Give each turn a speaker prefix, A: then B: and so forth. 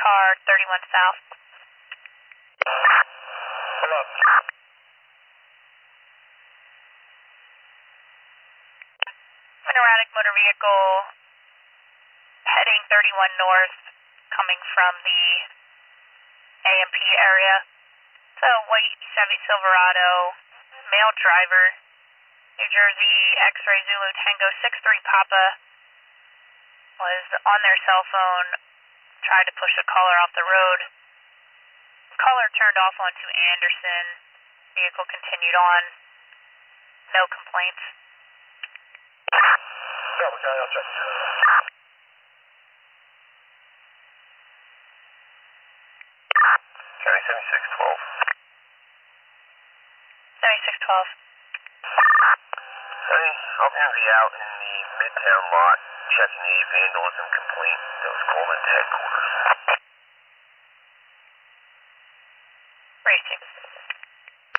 A: car 31 south.
B: Hold up.
A: An erratic motor vehicle heading 31 north, coming from the AMP area. So white Chevy Silverado, male driver, New Jersey X-Ray Zulu Tango 63 Papa, was on their cell phone, tried to push the caller off the road. Caller turned off onto Anderson, vehicle continued on, no complaints.
B: Bravo County, I'll check. 7612.
A: 7612.
B: Hey, I'm going to be out in the Midtown lot checking a vandalism complaint that was called into headquarters.
A: Racing.